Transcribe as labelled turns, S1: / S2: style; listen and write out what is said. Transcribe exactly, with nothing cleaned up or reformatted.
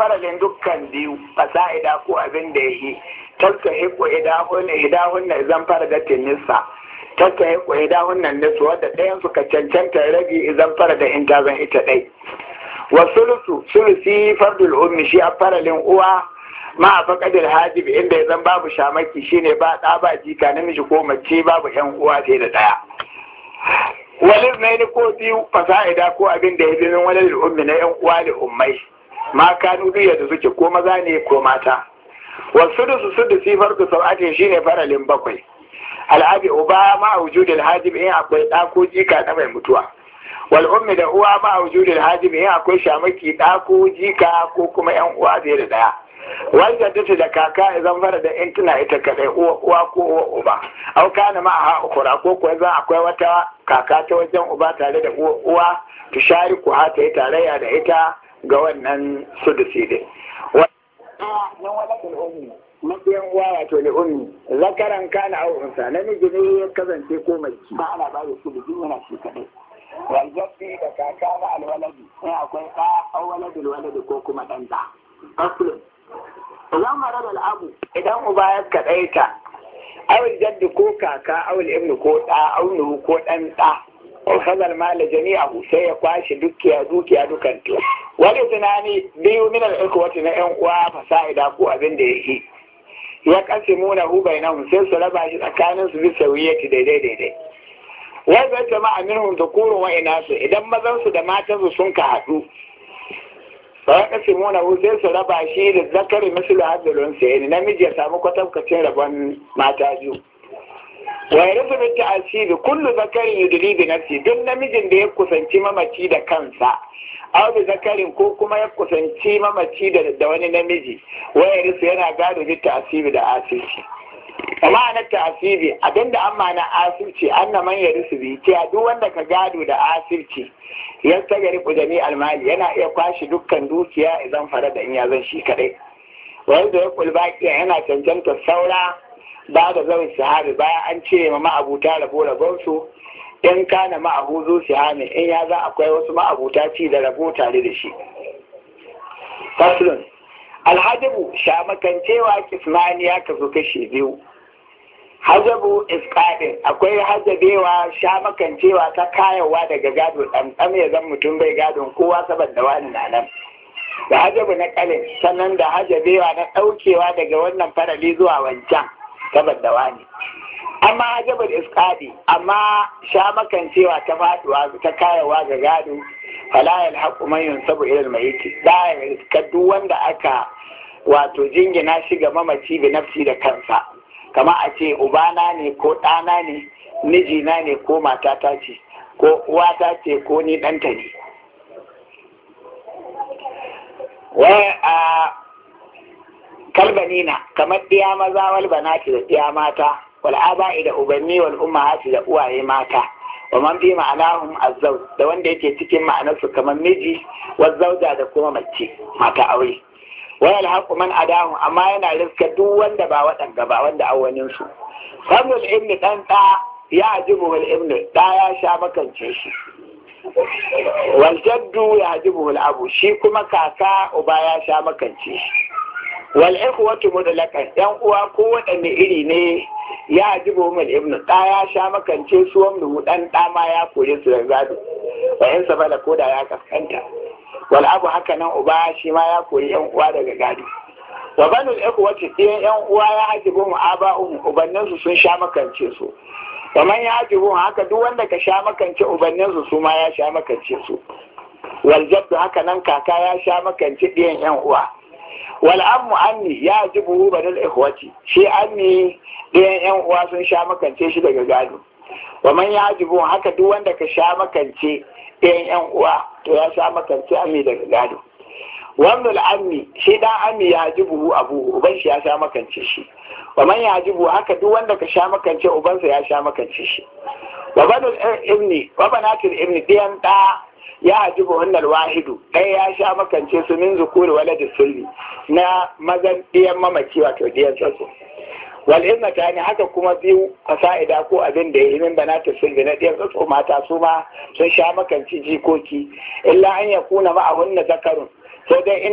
S1: faralin dukkan biyu fasa'ida ko abin da yake talka hiko idahun idahun na zan fara da tinisa talka hiko idahun nan nisu wadda ɗayan suka cancanta rabi zan fara da in ta zan ita ɗai wa sulusu sulusi fardul ummi shi a faralin uwa ma a faƙadar hajib inda ya zan babu shamaki shine ba ɗa ba jika namiji ko mace babu yan uwa sai da ɗaya walid na yi ko biyu fasa'ida ko abin da ya bi min walid ummi na yan uwa da ummai ma kanu biyu da suke ko maza ne ko mata wasu da su su da sifar ku sau'atin shine faralin bakwai al'abi uba ma a wujudin hajib in akwai ɗa ko jika na mai mutuwa wal ummi da uwa ma a wujudin hajib in akwai shamaki ɗa ko jika ko kuma yan uwa zai da ɗaya wanda ta da kaka idan fara da in tuna ita kadai uwa ko uwa uba au kana ma ha ukura ko ko zan akwai wata kaka ta wajen uba tare da uwa uwa ta shariku ha ta yi tarayya da ita ga wannan sudusi din nan wala kul ummi mabiyan uwa wato li ummi zakaran kana au unsa namiji ne ya kasance ko mace ba ana ba da sudusi yana shi kadai wal jaddi da kaka na alwaladi sai akwai ka au waladul waladi ko kuma dan da aslun idan marar al'abu idan uba ya kaɗaita awul jaddi ko kaka awul ibnu ko ɗa aunu ko ɗan ɗa ko hazal mala jami'ahu sai ya kwashe dukiya dukiya dukanto wani tunani biyu min al-ikhwati na yan uwa fasa'ida ko abin da yake ya qasimuna hu bainahum sai su raba shi tsakanin su bisa wiyati daidai daidai wai zai jama'a minhum dhukurun wa inasu idan mazan su da matan su sun ka haɗu sai kasimuna hu sai su raba shi da zakari mislu hadalun sai namiji ya samu kwatankwacin rabon mata biyu wa yarzu bi ta'asibi kullu zakarin yudli bi nafsi duk namijin da ya kusanci mamaci da kansa aw bi zakarin ko kuma ya kusanci mamaci da da wani namiji wa yarzu yana gado bi ta'asibi da asirci amma na ta'asibi abinda amma na asirci anna man yarzu bi ce duk wanda ka gado da asirci yan tagari kujami almali yana iya kwashi dukkan dukiya idan fara da in ya zan shi kadai wanda ya kulbakiya yana cancanta saura ba da zawin sahabi bayan an cire ma ma'abuta rabo rabon su in kana ma'ahuzu sihami in ya za akwai wasu ma'abuta ci da rabo tare da shi faslun alhajabu shamakancewa kismani ya kaso kashi biyu hajabu isqadin akwai hajabewa shamakancewa ta kayawa daga gado ɗanɗan ya zan mutum bai gadon kowa saboda wani na nan da hajabu na kalin sannan da hajabewa na ɗaukewa daga wannan farali zuwa wancan saboda wani amma hajabu isqadi amma shamakancewa ta faduwa ta kayawa ga gado fala yalhaqu man yunsabu ila al-mayyit da ya duk wanda aka wato jingina shi ga mamaci bi nafsi da kansa kama a ce ubana ne ko ɗana ne mijina ne ko matata ce ko uwata ce ko ni ɗanta ne wai a kalbanina kamar ɗiya maza wal banati da ɗiya mata wal aba'i da ubanni wal ummahati da uwaye mata wa man bi ma'anahum azzawj da wanda yake cikin ma'anarsu kamar miji wa zauja da kuma mace mata aure wayal haƙu man adahu amma yana riska duk wanda ba waɗanda ba wanda awanin su kamul ibnu dan da ya ajibu wal ibnu da ya sha makance shi wal jaddu ya ajibu wal abu shi kuma kaka uba ya sha makance shi wal ikhwatu mudlakan yan uwa ko waɗanne iri ne ya ajibu wal ibnu da ya sha makance su wanda dan da ma ya kore su da gado bayan sa bala koda ya kaskanta wal abu haka nan uba shi ma ya koyi yan uwa daga gado wa banul ikhwati ɗayan yan uwa ya hajibu mu aba'un ubannin su sun sha makance su kamar ya hajibu haka duk wanda ka sha makance ubannin su su ma ya sha makance su wal jaddu haka nan kaka ya sha makance ɗayan yan uwa wal ammu anni ya hajibu banul ikhwati shi anni ɗayan yan uwa sun sha makance shi daga gado wa man ya hajibu haka duk wanda ka sha makance ɗayan yan uwa to ya sha makance ami daga gado wannan ammi shi dan ammi ya ji buhu abu uban shi ya sha makance shi wa man ya ji buhu haka duk wanda ka sha makance ubansa ya sha makance shi wa banul ibni wa banatul ibni ɗayan da ya ji buhu wannan wahidu ɗaya ya sha makance su min zukuri waladi sulli na mazan ɗayan mamaci wato ɗayan tsatso wal iznata ne haka kuma biyu fasa'ida ko abin da ya yi min banata sulbi na ɗayan tsatso mata su ma sun sha makanci jikoki illa an ya kuna ma'ahunna zakarun sai dai